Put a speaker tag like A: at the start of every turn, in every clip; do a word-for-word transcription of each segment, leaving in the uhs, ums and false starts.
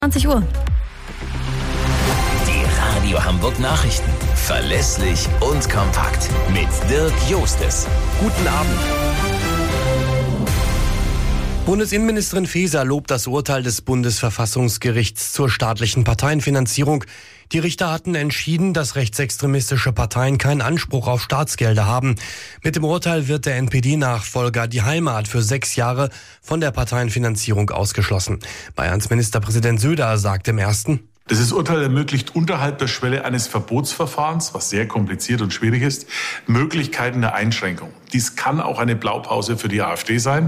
A: zwanzig Uhr.
B: Die Radio Hamburg Nachrichten. Verlässlich und kompakt. Mit Dirk Jostes.
C: Guten Abend. Bundesinnenministerin Faeser lobt das Urteil des Bundesverfassungsgerichts zur staatlichen Parteienfinanzierung. Die Richter hatten entschieden, dass rechtsextremistische Parteien keinen Anspruch auf Staatsgelder haben. Mit dem Urteil wird der N P D-Nachfolger Die Heimat für sechs Jahre von der Parteienfinanzierung ausgeschlossen. Bayerns Ministerpräsident Söder sagt im ersten:
D: Dieses Urteil ermöglicht unterhalb der Schwelle eines Verbotsverfahrens, was sehr kompliziert und schwierig ist, Möglichkeiten der Einschränkung. Dies kann auch eine Blaupause für die AfD sein.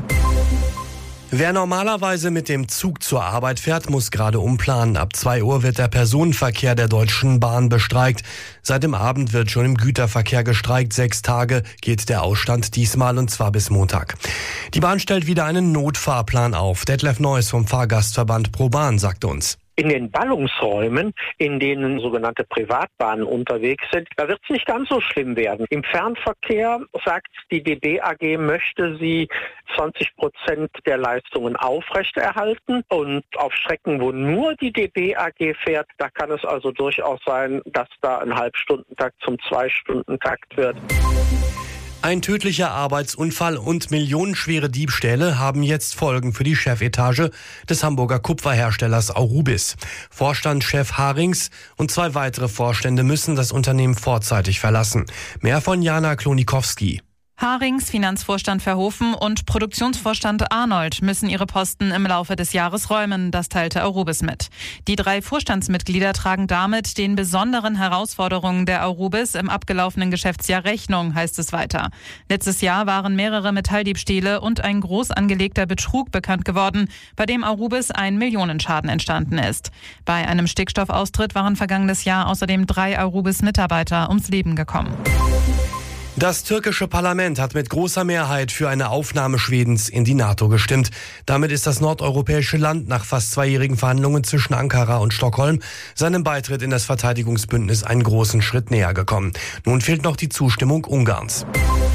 C: Wer normalerweise mit dem Zug zur Arbeit fährt, muss gerade umplanen. Ab zwei Uhr wird der Personenverkehr der Deutschen Bahn bestreikt. Seit dem Abend wird schon im Güterverkehr gestreikt. Sechs Tage geht der Ausstand diesmal, und zwar bis Montag. Die Bahn stellt wieder einen Notfahrplan auf. Detlef Neuss vom Fahrgastverband ProBahn sagte uns:
E: In den Ballungsräumen, in denen sogenannte Privatbahnen unterwegs sind, da wird es nicht ganz so schlimm werden. Im Fernverkehr, sagt die D B A G, möchte sie zwanzig Prozent der Leistungen aufrechterhalten. Und auf Strecken, wo nur die D B A G fährt, da kann es also durchaus sein, dass da ein Halbstundentakt zum Zwei-Stunden-Takt wird.
C: Ein tödlicher Arbeitsunfall und millionenschwere Diebstähle haben jetzt Folgen für die Chefetage des Hamburger Kupferherstellers Aurubis. Vorstandschef Harings und zwei weitere Vorstände müssen das Unternehmen vorzeitig verlassen. Mehr von Jana Klonikowski.
F: Harings, Finanzvorstand Verhofen und Produktionsvorstand Arnold müssen ihre Posten im Laufe des Jahres räumen, das teilte Aurubis mit. Die drei Vorstandsmitglieder tragen damit den besonderen Herausforderungen der Aurubis im abgelaufenen Geschäftsjahr Rechnung, heißt es weiter. Letztes Jahr waren mehrere Metalldiebstähle und ein groß angelegter Betrug bekannt geworden, bei dem Aurubis ein Millionenschaden entstanden ist. Bei einem Stickstoffaustritt waren vergangenes Jahr außerdem drei Aurubis-Mitarbeiter ums Leben gekommen.
C: Das türkische Parlament hat mit großer Mehrheit für eine Aufnahme Schwedens in die NATO gestimmt. Damit ist das nordeuropäische Land nach fast zweijährigen Verhandlungen zwischen Ankara und Stockholm seinem Beitritt in das Verteidigungsbündnis einen großen Schritt näher gekommen. Nun fehlt noch die Zustimmung Ungarns.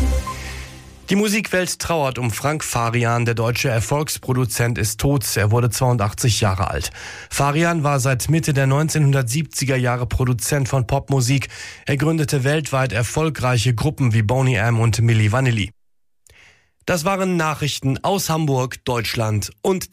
C: Die Musikwelt trauert um Frank Farian. Der deutsche Erfolgsproduzent ist tot. Er wurde zweiundachtzig Jahre alt. Farian war seit Mitte der neunzehnhundertsiebziger Jahre Produzent von Popmusik. Er gründete weltweit erfolgreiche Gruppen wie Boney M und Milli Vanilli. Das waren Nachrichten aus Hamburg, Deutschland und